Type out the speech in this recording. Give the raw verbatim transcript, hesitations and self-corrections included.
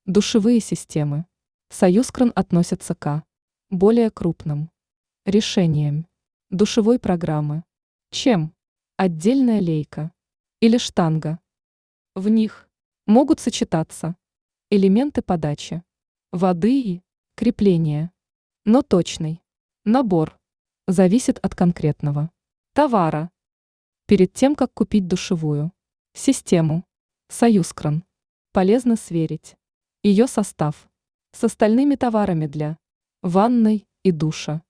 Душевые системы. Союзкран относится к более крупным решениям душевой программы, чем отдельная лейка или штанга. В них могут сочетаться элементы подачи воды и крепления, но точный набор зависит от конкретного товара. Перед тем, как купить душевую систему Союзкран, полезно сверить ее состав с остальными товарами для ванной и душа.